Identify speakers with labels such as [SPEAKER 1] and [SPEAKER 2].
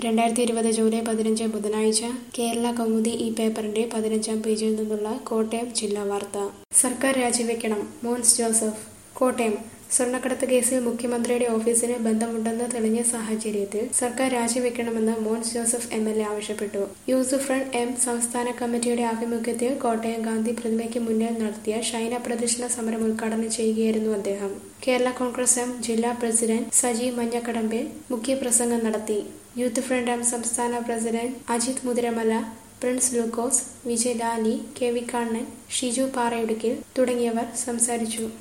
[SPEAKER 1] 2020 July 15 ബുധനാഴ്ച കേരള കൗമുദി ഈ പേപ്പറിന്റെ 15-ാം പേജിൽ നിന്നുള്ള കോട്ടയം ജില്ലാ വാർത്ത. സർക്കാർ രാജിവെക്കണം മോൻസ് ജോസഫ്. കോട്ടയം സ്വർണ്ണക്കടത്ത് കേസിൽ മുഖ്യമന്ത്രിയുടെ ഓഫീസിന് ബന്ധമുണ്ടെന്ന് തെളിഞ്ഞ സാഹചര്യത്തിൽ സർക്കാർ രാജിവെക്കണമെന്ന് മോൻസ് ജോസഫ് MLA ആവശ്യപ്പെട്ടു. യൂത്ത് ഫ്രണ്ട് എം സംസ്ഥാന കമ്മിറ്റിയുടെ ആഭിമുഖ്യത്തിൽ കോട്ടയം ഗാന്ധി പ്രതിമയ്ക്ക് മുന്നിൽ നടത്തിയ ഷൈന പ്രദർശന സമരം ഉദ്ഘാടനം ചെയ്യുകയായിരുന്നു അദ്ദേഹം. കേരള കോൺഗ്രസ് എം ജില്ലാ പ്രസിഡന്റ് സജി മഞ്ഞക്കടമ്പിൽ മുഖ്യപ്രസംഗം നടത്തി. യൂത്ത് ഫ്രണ്ട് എം സംസ്ഥാന പ്രസിഡന്റ് അജിത് മുതിരമല, പ്രിൻസ് ലൂക്കോസ്, വിജയ് ഡാലി, KV കണ്ണൻ, ഷിജു പാറയിടുക്കിൽ തുടങ്ങിയവർ സംസാരിച്ചു.